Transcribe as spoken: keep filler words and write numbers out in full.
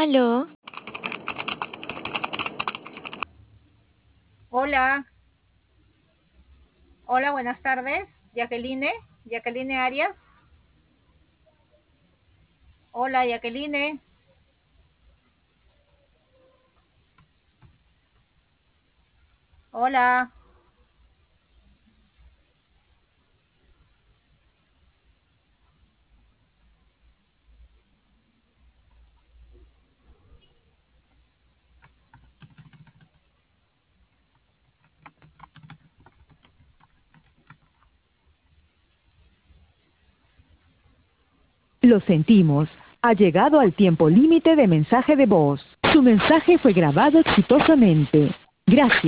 Aló, Hola, hola, buenas tardes. Jacqueline, Jacqueline Arias. Hola, Jacqueline. Hola. Lo sentimos. Ha llegado al tiempo límite de mensaje de voz. Su mensaje fue grabado exitosamente. Gracias.